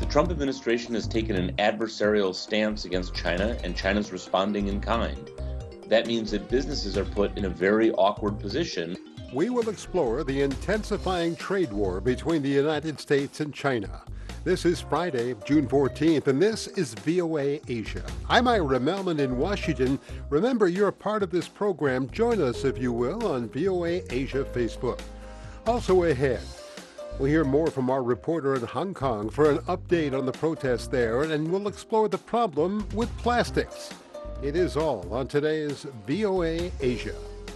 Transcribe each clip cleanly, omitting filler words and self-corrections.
Trump administration has taken an adversarial stance against China, and China's responding in kind. That means that businesses are put in a very awkward position. We will explore the intensifying trade war between the United States and China. This is Friday, June 14th, and this is VOA Asia. I'm Ira Melman in Washington. Remember, you're a part of this program. Join us, if you will, on VOA Asia Facebook. Also ahead, we'll hear more from our reporter in Hong Kong for an update on the protests there, and we'll explore the problem with plastics. It is all on today's VOA Asia.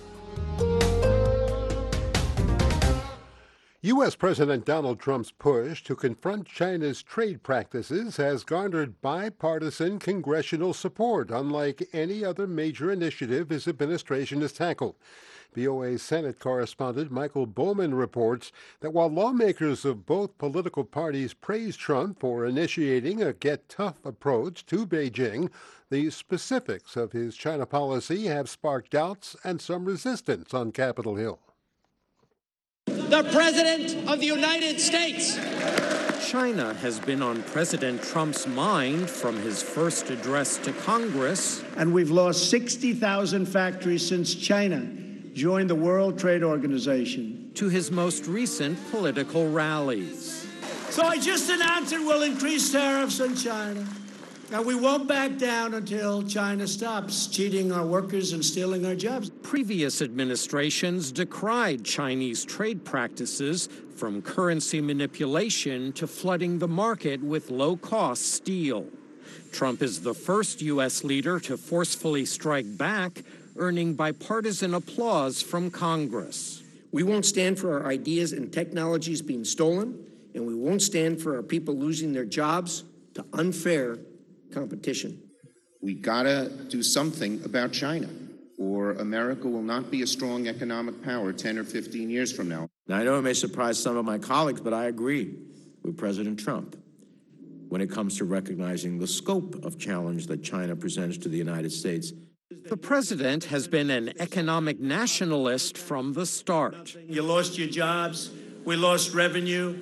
U.S. President Donald Trump's push to confront China's trade practices has garnered bipartisan congressional support, unlike any other major initiative his administration has tackled. VOA Senate correspondent Michael Bowman reports that while lawmakers of both political parties praise Trump for initiating a get-tough approach to Beijing, the specifics of his China policy have sparked doubts and some resistance on Capitol Hill. The President of the United States. China has been on President Trump's mind from his first address to Congress. And we've lost 60,000 factories since China joined the World Trade Organization. To his most recent political rallies. So I just announced that we'll increase tariffs on China. And we won't back down until China stops cheating our workers and stealing our jobs. Previous administrations decried Chinese trade practices, from currency manipulation to flooding the market with low-cost steel. Trump is the first U.S. leader to forcefully strike back, earning bipartisan applause from Congress. We won't stand for our ideas and technologies being stolen, and we won't stand for our people losing their jobs to unfair competition. We gotta do something about China, or America will not be a strong economic power 10 or 15 years from now. Now, I know it may surprise some of my colleagues, but I agree with President Trump when it comes to recognizing the scope of challenge that China presents to the United States. The president has been an economic nationalist from the start. You lost your jobs, we lost revenue,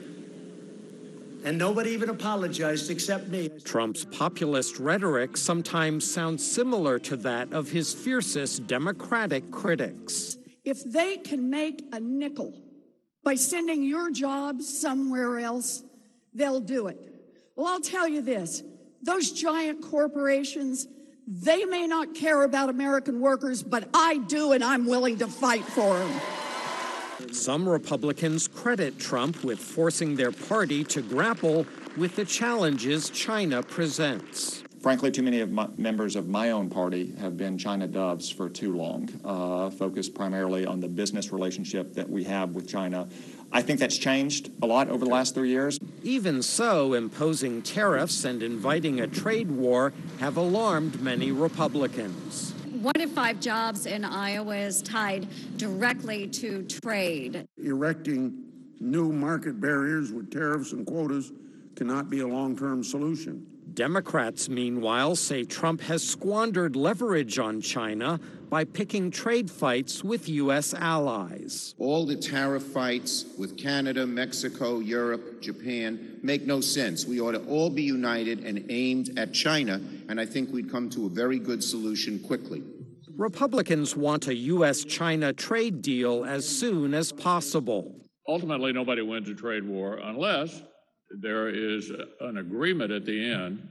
and nobody even apologized except me. Trump's populist rhetoric sometimes sounds similar to that of his fiercest Democratic critics. If they can make a nickel by sending your jobs somewhere else, they'll do it. Well, I'll tell you this, those giant corporations, they may not care about American workers, but I do, and I'm willing to fight for them. Some Republicans credit Trump with forcing their party to grapple with the challenges China presents. Frankly, too many of members of my own party have been China doves for too long, focused primarily on the business relationship that we have with China. I think that's changed a lot over the last 3 years. Even so, imposing tariffs and inviting a trade war have alarmed many Republicans. 1 in 5 jobs in Iowa is tied directly to trade. Erecting new market barriers with tariffs and quotas cannot be a long-term solution. Democrats, meanwhile, say Trump has squandered leverage on China by picking trade fights with U.S. allies. All the tariff fights with Canada, Mexico, Europe, Japan make no sense. We ought to all be united and aimed at China, and I think we'd come to a very good solution quickly. Republicans want a U.S.-China trade deal as soon as possible. Ultimately, nobody wins a trade war unless there is an agreement at the end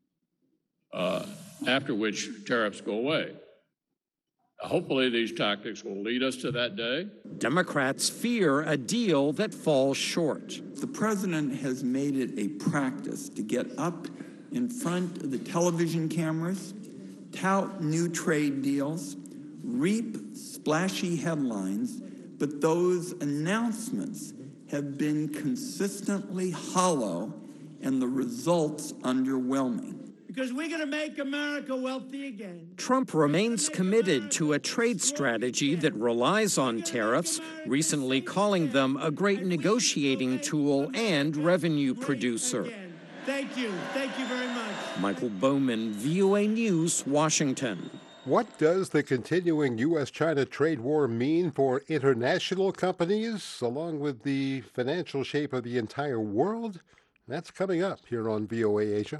after which tariffs go away. Hopefully, these tactics will lead us to that day. Democrats fear a deal that falls short. The president has made it a practice to get up in front of the television cameras, tout new trade deals, reap splashy headlines, but those announcements have been consistently hollow and the results underwhelming. Because we're going to make America wealthy again. Trump remains committed to a trade strategy that relies on tariffs, recently calling them a great negotiating tool and revenue producer. Thank you. Thank you very much. Michael Bowman, VOA News, Washington. What does the continuing U.S.-China trade war mean for international companies, along with the financial shape of the entire world? That's coming up here on VOA Asia.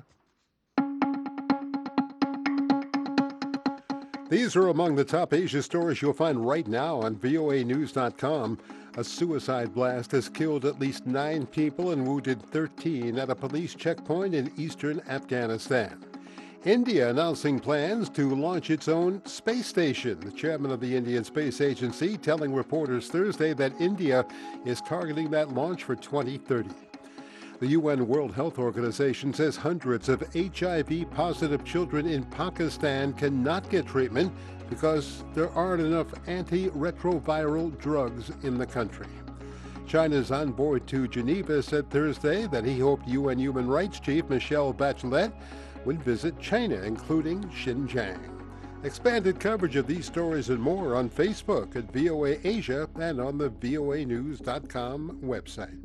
These are among the top Asia stories you'll find right now on voanews.com. A suicide blast has killed at least 9 people and wounded 13 at a police checkpoint in eastern Afghanistan. India announcing plans to launch its own space station. The chairman of the Indian Space Agency telling reporters Thursday that India is targeting that launch for 2030. The UN World Health Organization says hundreds of HIV-positive children in Pakistan cannot get treatment because there aren't enough antiretroviral drugs in the country. China's envoy to Geneva said Thursday that he hoped UN Human Rights Chief Michelle Bachelet would visit China, including Xinjiang. Expanded coverage of these stories and more on Facebook at VOA Asia and on the voanews.com website.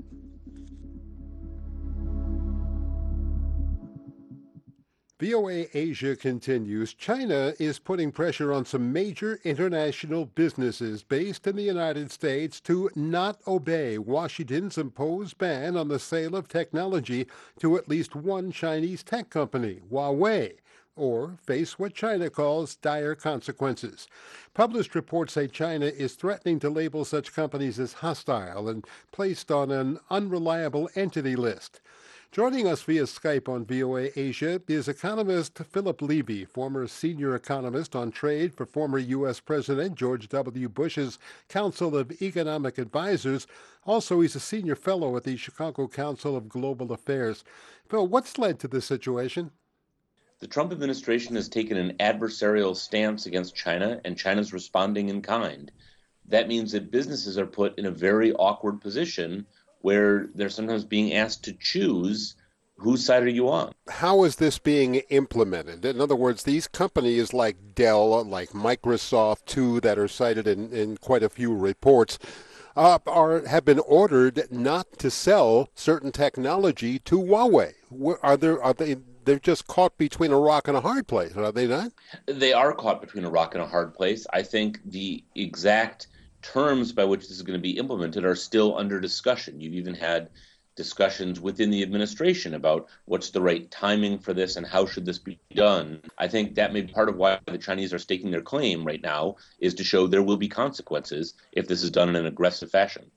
VOA Asia continues. China is putting pressure on some major international businesses based in the United States to not obey Washington's imposed ban on the sale of technology to at least one Chinese tech company, Huawei, or face what China calls dire consequences. Published reports say China is threatening to label such companies as hostile and placed on an unreliable entity list. Joining us via Skype on VOA Asia is economist Philip Levy, former senior economist on trade for former U.S. President George W. Bush's Council of Economic Advisors. Also, he's a senior fellow at the Chicago Council of Global Affairs. Phil, what's led to this situation? The Trump administration has taken an adversarial stance against China, and China's responding in kind. That means that businesses are put in a very awkward position where they're sometimes being asked to choose whose side are you on. How is this being implemented? In other words, these companies like Dell, like Microsoft, too, that are cited in quite a few reports, have been ordered not to sell certain technology to Huawei. They're just caught between a rock and a hard place, are they not? They are caught between a rock and a hard place. I think the exact terms by which this is going to be implemented are still under discussion. You've even had discussions within the administration about what's the right timing for this and how should this be done. I think that may be part of why the Chinese are staking their claim right now, is to show there will be consequences if this is done in an aggressive fashion.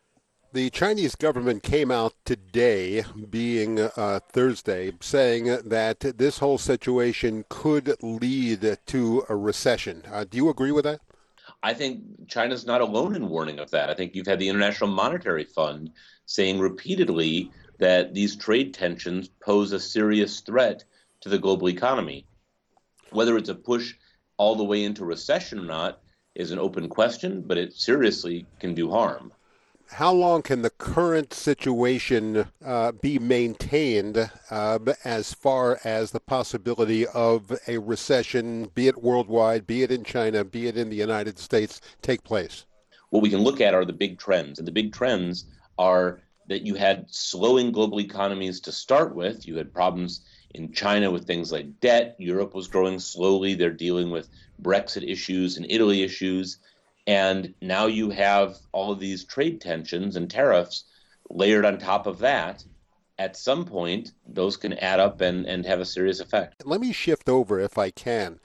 The Chinese government came out today, being Thursday, saying that this whole situation could lead to a recession. Do you agree with that? I think China's not alone in warning of that. I think you've had the International Monetary Fund saying repeatedly that these trade tensions pose a serious threat to the global economy. Whether it's a push all the way into recession or not is an open question, but it seriously can do harm. How long can the current situation be maintained as far as the possibility of a recession, be it worldwide, be it in China, be it in the United States, take place? What we can look at are the big trends. And the big trends are that you had slowing global economies to start with. You had problems in China with things like debt. Europe was growing slowly. They're dealing with Brexit issues and Italy issues. And now you have all of these trade tensions and tariffs layered on top of that. At some point, those can add up and have a serious effect. Let me shift over, if I can,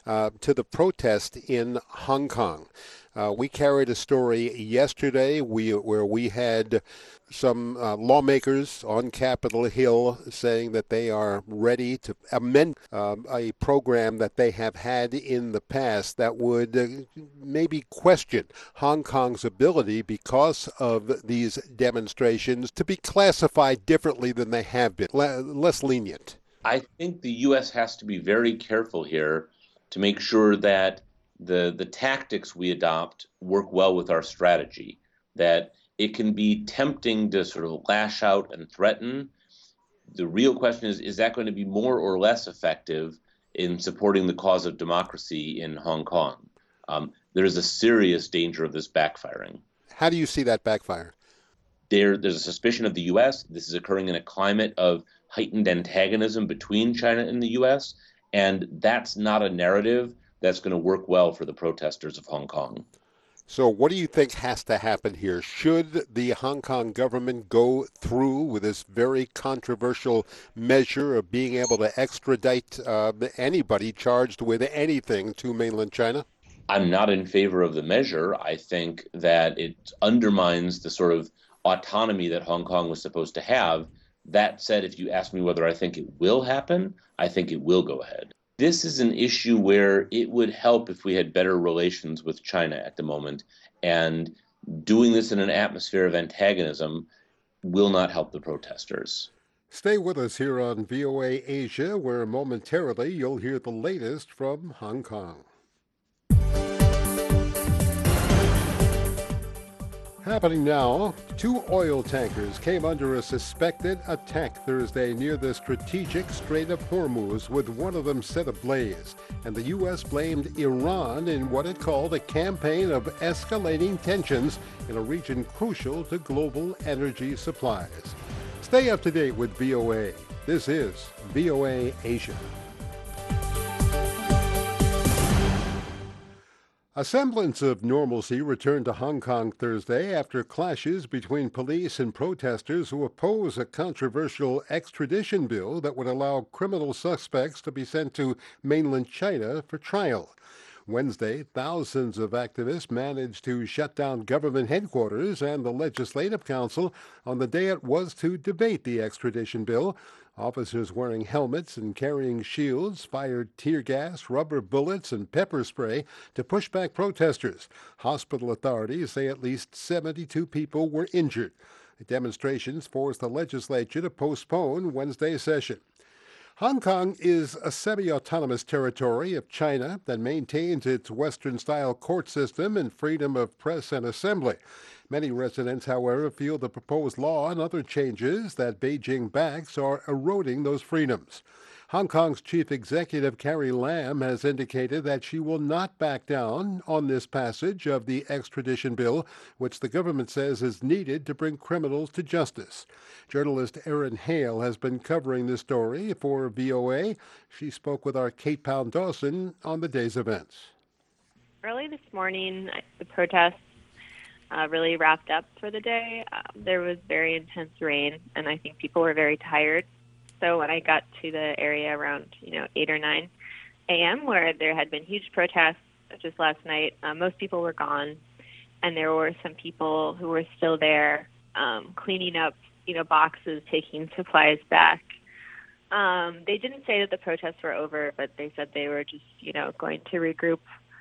to the protest in Hong Kong. We carried a story yesterday where we had some lawmakers on Capitol Hill saying that they are ready to amend a program that they have had in the past that would maybe question Hong Kong's ability, because of these demonstrations, to be classified differently than they have been, less lenient. I think the U.S. has to be very careful here to make sure that the tactics we adopt work well with our strategy, that it can be tempting to sort of lash out and threaten. The real question is that going to be more or less effective in supporting the cause of democracy in Hong Kong? There is a serious danger of this backfiring. How do you see that backfire? There's a suspicion of the U.S. This is occurring in a climate of heightened antagonism between China and the U.S., and that's not a narrative that's going to work well for the protesters of Hong Kong. So what do you think has to happen here? Should the Hong Kong government go through with this very controversial measure of being able to extradite anybody charged with anything to mainland China? I'm not in favor of the measure. I think that it undermines the sort of autonomy that Hong Kong was supposed to have. That said, if you ask me whether I think it will happen, I think it will go ahead. This is an issue where it would help if we had better relations with China at the moment. And doing this in an atmosphere of antagonism will not help the protesters. Stay with us here on VOA Asia, where momentarily you'll hear the latest from Hong Kong. Happening now, 2 oil tankers came under a suspected attack Thursday near the strategic Strait of Hormuz, with one of them set ablaze. And the U.S. blamed Iran in what it called a campaign of escalating tensions in a region crucial to global energy supplies. Stay up to date with VOA. This is VOA Asia. A semblance of normalcy returned to Hong Kong Thursday after clashes between police and protesters who oppose a controversial extradition bill that would allow criminal suspects to be sent to mainland China for trial. Wednesday, thousands of activists managed to shut down government headquarters and the Legislative Council on the day it was to debate the extradition bill. Officers wearing helmets and carrying shields fired tear gas, rubber bullets, and pepper spray to push back protesters. Hospital authorities say at least 72 people were injured. The demonstrations forced the legislature to postpone Wednesday's session. Hong Kong is a semi-autonomous territory of China that maintains its Western-style court system and freedom of press and assembly. Many residents, however, feel the proposed law and other changes that Beijing backs are eroding those freedoms. Hong Kong's chief executive, Carrie Lam, has indicated that she will not back down on this passage of the extradition bill, which the government says is needed to bring criminals to justice. Journalist Erin Hale has been covering this story for VOA. She spoke with our Kate Pound-Dawson on the day's events. Early this morning, the protests really wrapped up for the day. There was very intense rain, and I think people were very tired. So when I got to the area around 8 or 9 a.m., where there had been huge protests just last night, most people were gone, and there were some people who were still there cleaning up boxes, taking supplies back. They didn't say that the protests were over, but they said they were just going to regroup.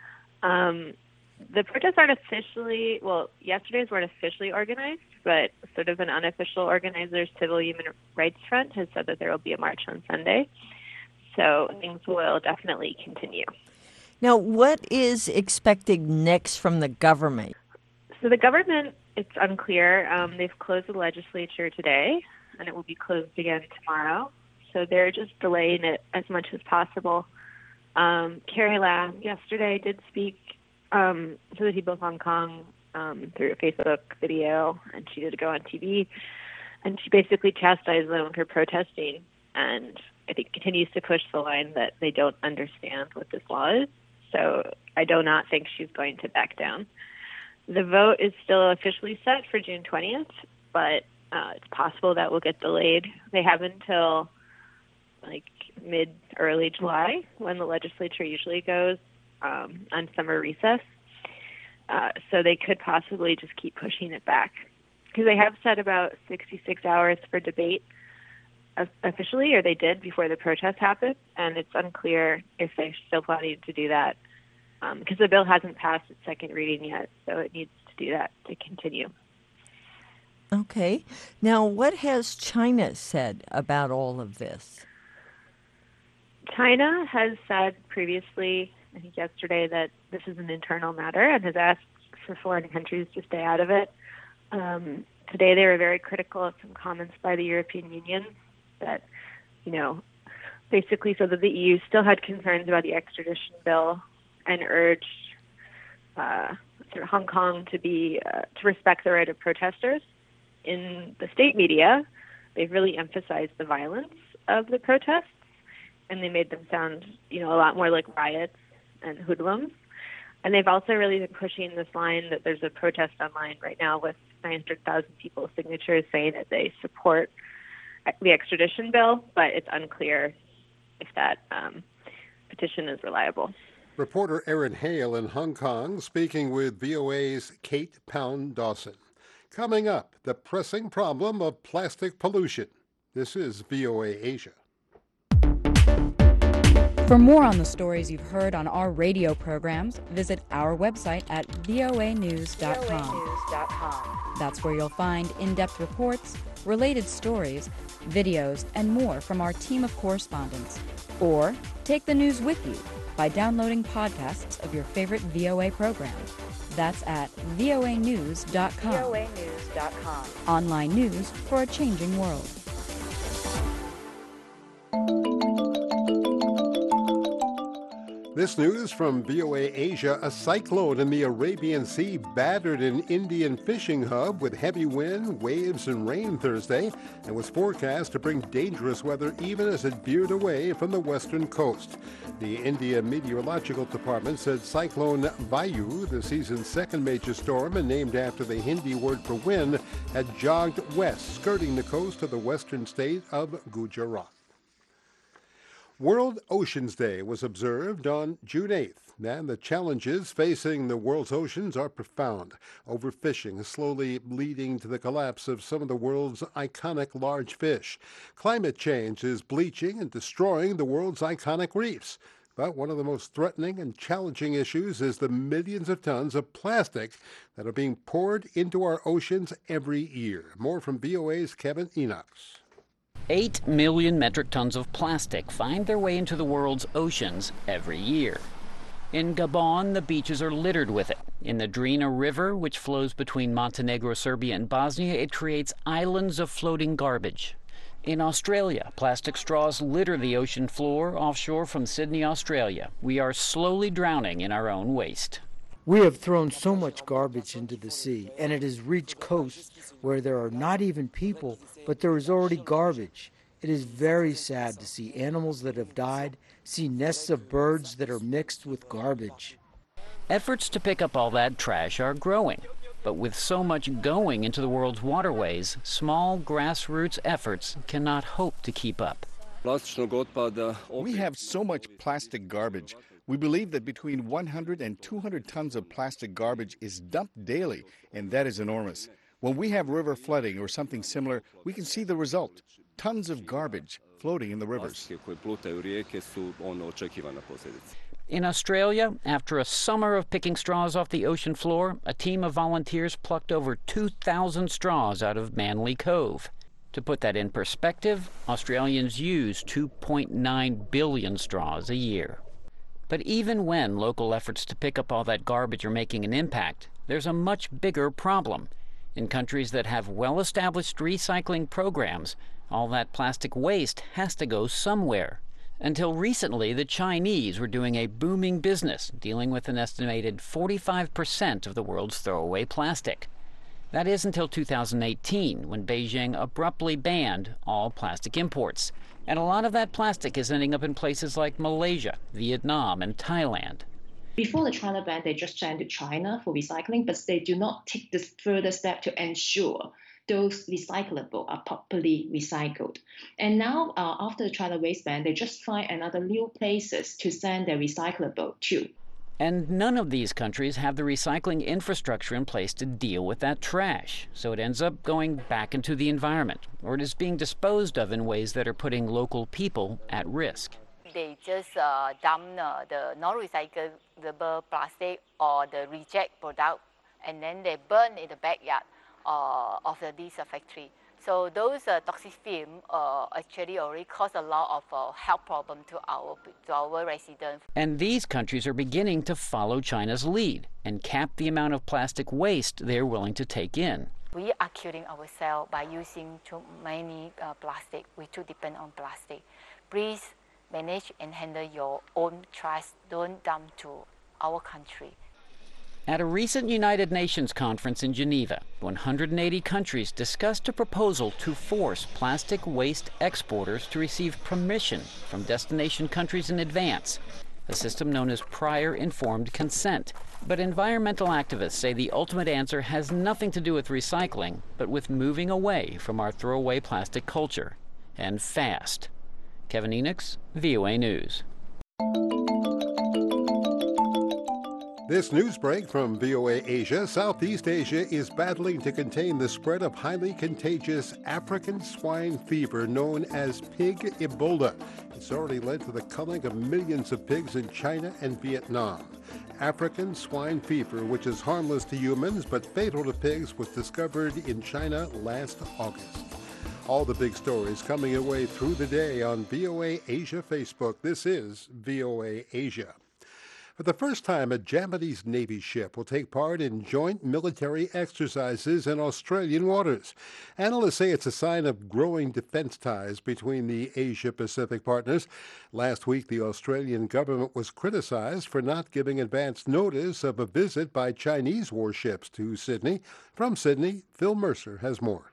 The protests aren't officially, yesterday's weren't officially organized, but sort of an unofficial organizer, Civil Human Rights Front, has said that there will be a march on Sunday. So things will definitely continue. Now, what is expected next from the government? So the government, it's unclear. They've closed the legislature today, and it will be closed again tomorrow. So they're just delaying it as much as possible. Carrie Lam yesterday did speak to the people of Hong Kong through a Facebook video, and she did go on TV, and she basically chastised them for protesting, and I think continues to push the line that they don't understand what this law is. So I do not think she's going to back down. The vote is still officially set for June 20th, but it's possible that will get delayed. They have until mid-early July, when the legislature usually goes on summer recess. So they could possibly just keep pushing it back, because they have set about 66 hours for debate officially, or they did before the protest happened, and it's unclear if they're still planning to do that, because the bill hasn't passed its second reading yet, so it needs to do that to continue. Okay. Now, what has China said about all of this? China has said previously, I think yesterday, that this is an internal matter and has asked for foreign countries to stay out of it. Today they were very critical of some comments by the European Union that, basically so that the EU still had concerns about the extradition bill and urged Hong Kong to respect the right of protesters. In the state media, they've really emphasized the violence of the protests, and they made them sound, a lot more like riots and hoodlums. And they've also really been pushing this line that there's a protest online right now with 900,000 people's signatures saying that they support the extradition bill, but it's unclear if that petition is reliable. Reporter Erin Hale in Hong Kong speaking with VOA's Kate Pound-Dawson. Coming up, the pressing problem of plastic pollution. This is VOA Asia. For more on the stories you've heard on our radio programs, visit our website at voanews.com. That's where you'll find in-depth reports, related stories, videos, and more from our team of correspondents. Or take the news with you by downloading podcasts of your favorite VOA programs. That's at voanews.com. voanews.com. Online news for a changing world. This news from VOA Asia. A cyclone in the Arabian Sea battered an Indian fishing hub with heavy wind, waves, and rain Thursday, and was forecast to bring dangerous weather even as it veered away from the western coast. The India Meteorological Department said Cyclone Vayu, the season's second major storm and named after the Hindi word for wind, had jogged west, skirting the coast of the western state of Gujarat. World Oceans Day was observed on June 8th, and the challenges facing the world's oceans are profound. Overfishing is slowly leading to the collapse of some of the world's iconic large fish. Climate change is bleaching and destroying the world's iconic reefs. But one of the most threatening and challenging issues is the millions of tons of plastic that are being poured into our oceans every year. More from VOA's Kevin Enochs. 8 million metric tons of plastic find their way into the world's oceans every year. In Gabon, the beaches are littered with it. In the Drina River, which flows between Montenegro, Serbia, and Bosnia, it creates islands of floating garbage. In Australia, plastic straws litter the ocean floor offshore from Sydney, Australia. We are slowly drowning in our own waste. We have thrown so much garbage into the sea, and it has reached coasts where there are not even people, but there is already garbage. It is very sad to see animals that have died, see nests of birds that are mixed with garbage. Efforts to pick up all that trash are growing, but with so much going into the world's waterways, small grassroots efforts cannot hope to keep up. We have so much plastic garbage. We believe that between 100 and 200 tons of plastic garbage is dumped daily, and that is enormous. When we have river flooding or something similar, we can see the result. Tons of garbage floating in the rivers. In Australia, after a summer of picking straws off the ocean floor, a team of volunteers plucked over 2,000 straws out of Manly Cove. To put that in perspective, Australians use 2.9 billion straws a year. But even when local efforts to pick up all that garbage are making an impact, there's a much bigger problem. In countries that have well-established recycling programs, all that plastic waste has to go somewhere. Until recently, the Chinese were doing a booming business, dealing with an estimated 45% of the world's throwaway plastic. That is until 2018, when Beijing abruptly banned all plastic imports. And a lot of that plastic is ending up in places like Malaysia, Vietnam, and Thailand. Before the China ban, they just send to China for recycling, but they do not take this further step to ensure those recyclable are properly recycled. And now, after the China waste ban, they just find another new places to send their recyclable to. And none of these countries have the recycling infrastructure in place to deal with that trash. So it ends up going back into the environment, or it is being disposed of in ways that are putting local people at risk. They just dump the non-recyclable plastic or the reject product, and then they burn in the backyard of this factory. So those toxic fumes actually already cause a lot of health problem to our residents. And these countries are beginning to follow China's lead and cap the amount of plastic waste they're willing to take in. We are killing ourselves by using too many plastic. We too depend on plastic. Please manage and handle your own trash. Don't dump to our country. At a recent United Nations conference in Geneva, 180 countries discussed a proposal to force plastic waste exporters to receive permission from destination countries in advance. a system known as prior informed consent. But environmental activists say the ultimate answer has nothing to do with recycling, but with moving away from our throwaway plastic culture. And fast. Kevin Enochs, VOA News. This news break from VOA Asia. Southeast Asia is battling to contain the spread of highly contagious African swine fever known as pig Ebola. It's already led to the culling of millions of pigs in China and Vietnam. African swine fever, which is harmless to humans but fatal to pigs, was discovered in China last August. All the big stories coming your way through the day on VOA Asia Facebook. This is VOA Asia. For the first time, a Japanese Navy ship will take part in joint military exercises in Australian waters. Analysts say it's a sign of growing defense ties between the Asia-Pacific partners. Last week, the Australian government was criticized for not giving advance notice of a visit by Chinese warships to Sydney. From Sydney, Phil Mercer has more.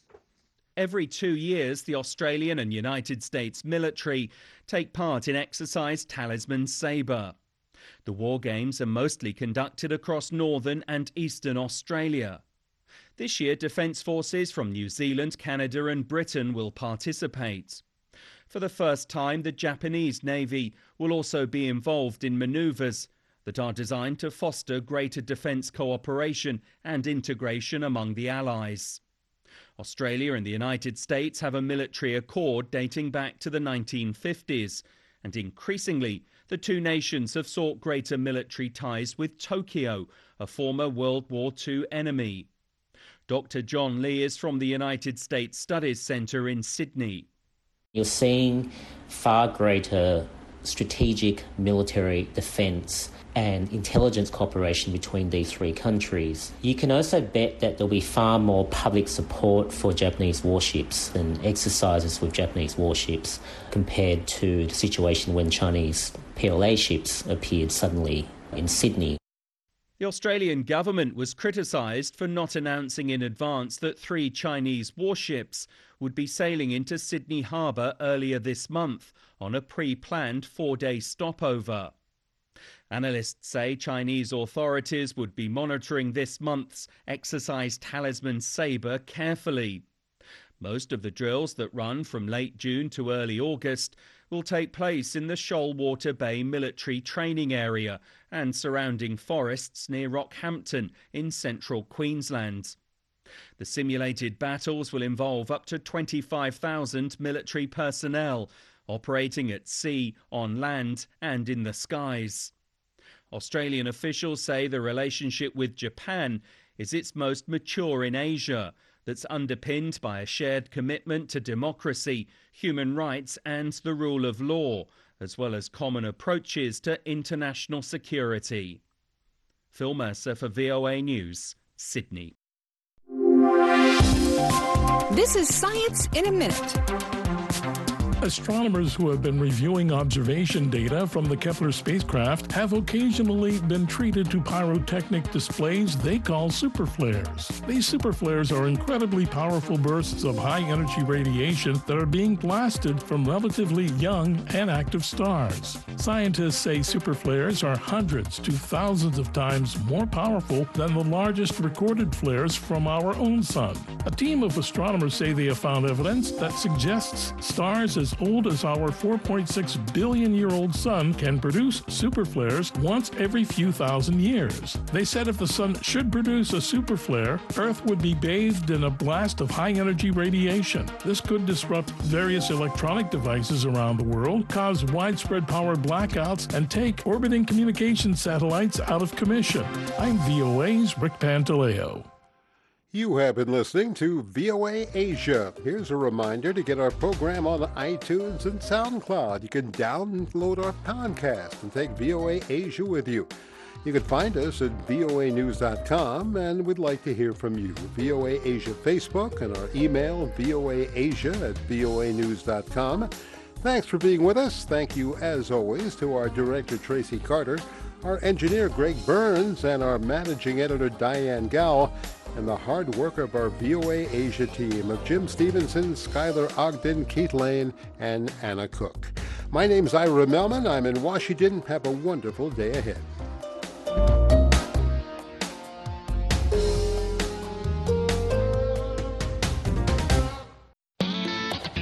Every 2 years, the Australian and United States military take part in Exercise Talisman Sabre. The war games are mostly conducted across northern and eastern Australia. This year, defence forces from New Zealand, Canada and Britain will participate. For the first time, the Japanese Navy will also be involved in manoeuvres that are designed to foster greater defence cooperation and integration among the Allies. Australia and the United States have a military accord dating back to the 1950s, and increasingly, the two nations have sought greater military ties with Tokyo, a former World War II enemy. Dr. John Lee is from the United States Studies Centre in Sydney. You're seeing far greater strategic military defence and intelligence cooperation between these three countries. You can also bet that there'll be far more public support for Japanese warships and exercises with Japanese warships compared to the situation when Chinese PLA ships appeared suddenly in Sydney. The Australian government was criticised for not announcing in advance that 3 Chinese warships would be sailing into Sydney Harbour earlier this month on a pre-planned 4-day stopover. Analysts say Chinese authorities would be monitoring this month's Exercise Talisman Sabre carefully. Most of the drills that run from late June to early August will take place in the Shoalwater Bay military training area and surrounding forests near Rockhampton in central Queensland. The simulated battles will involve up to 25,000 military personnel operating at sea, on land and in the skies. Australian officials say the relationship with Japan is its most mature in Asia, that's underpinned by a shared commitment to democracy, human rights and the rule of law, as well as common approaches to international security. Phil Mercer for VOA News, Sydney. This is Science in a Minute. Astronomers who have been reviewing observation data from the Kepler spacecraft have occasionally been treated to pyrotechnic displays they call superflares. These superflares are incredibly powerful bursts of high-energy radiation that are being blasted from relatively young and active stars. Scientists say superflares are hundreds to thousands of times more powerful than the largest recorded flares from our own sun. A team of astronomers say they have found evidence that suggests stars as old as our 4.6 billion-year-old sun can produce superflares once every few thousand years. They said if the sun should produce a superflare, Earth would be bathed in a blast of high-energy radiation. This could disrupt various electronic devices around the world, cause widespread power blackouts, and take orbiting communication satellites out of commission. I'm VOA's Rick Pantaleo. You have been listening to VOA Asia. Here's a reminder to get our program on iTunes and SoundCloud. You can download our podcast and take VOA Asia with you. You can find us at voanews.com, and we'd like to hear from you. VOA Asia Facebook and our email, voaasia@voanews.com. Thanks for being with us. Thank you, as always, to our director, Tracy Carter, our engineer, Greg Burns, and our managing editor, Diane Gow, and the hard work of our VOA Asia team of Jim Stevenson, Skylar Ogden, Keith Lane, and Anna Cook. My name's Ira Melman. I'm in Washington. Have a wonderful day ahead.